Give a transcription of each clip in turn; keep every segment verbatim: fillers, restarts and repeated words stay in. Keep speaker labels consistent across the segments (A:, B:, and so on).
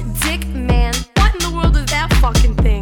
A: dick, man. What in the world is that fucking thing?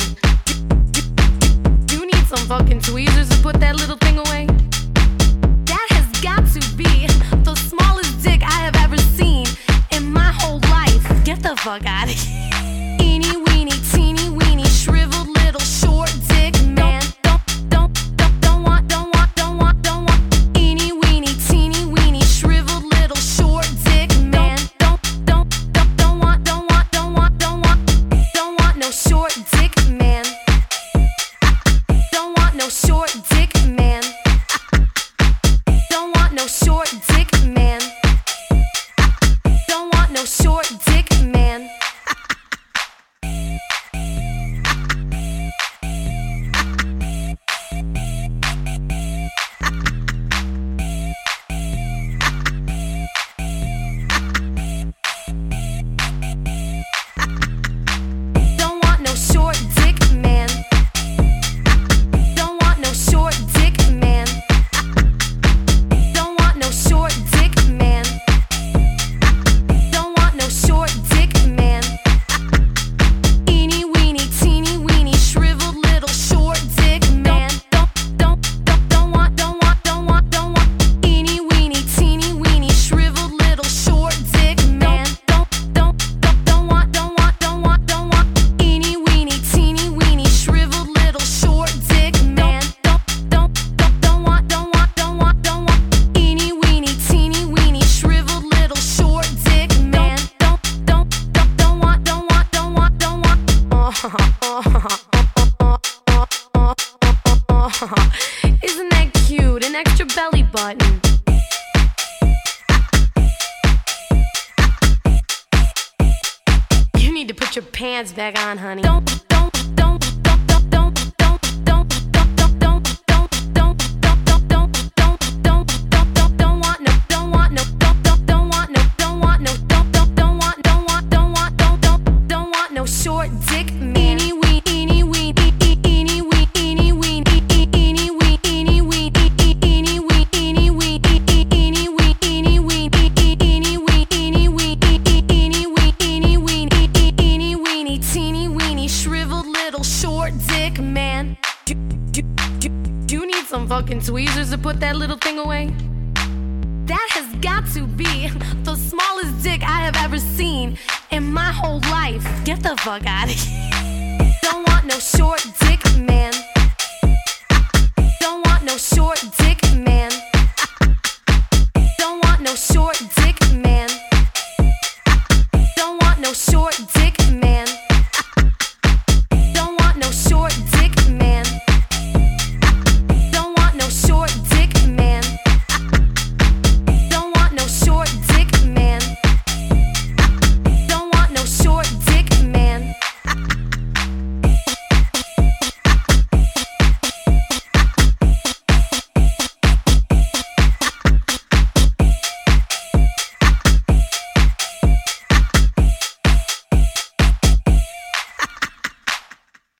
A: You need some fucking tweezers to put that little thing away? That has got to be the smallest dick I have ever seen in my whole life. Get the fuck out of here. Eeny weeny, teeny weeny, shriveled little short dick, man. Don't, don't, don't, don't want, don't want, don't want, don't want. Eeny weeny, teeny weeny, shriveled little short dick, man. Don't, don't, don't, don't want, don't want, don't want, don't want, don't want no short dick, man. Don't want no short dick, man. Don't want no short dick, man. Don't want no short dick, man. Don't want no short dick, man. Don't want no short dick, man. Don't want no short dick, man. Don't want no short dick, man. Eeny weeny, teeny weeny, shriveled little short dick, man. Don't, don't, don't, don't want, don't want, don't want, don't want. Eeny weeny, teeny weeny, shriveled little short dick, man. Don't, don't, don't, don't want, don't want, don't want, don't want. Eeny weeny, teeny weeny, shriveled little short dick, man. Don't, don't, don't, don't want, don't want, don't want, don't want. Eeny weeny, teeny weeny, shriveled little short dick, man. Don't, don't, don't, don't want, don't want, don't want, don't want. Isn't that cute? An extra belly button. You need to put your pants back on, honey. Don't, don't, don't, don't, don't, don't, don't, don't, don't, don't, don't, don't, don't, don't, don't, don't, don't, don't, don't want no, don't want no, don't, don't, don't want no, don't want no, don't, don't, don't want, don't want, don't want, don't, don't, don't want no short dick, man. Eeny wee, eeny wee, eeny wee, eeny wee, eeny wee, eeny wee, eeny wee, eeny wee, eeny wee, eeny wee, eeny wee, eeny wee, eeny wee, eeny wee, eeny weeny, teeny weeny, shriveled little short dick, man. Do, do, do, do you need some fucking tweezers to put that little thing away? That has got to be the smallest dick I have ever seen in my whole life. Get the fuck out of here. Don't want no short dick, man. Don't want no short dick, man. Don't want no short dick, man. Don't want no short dick,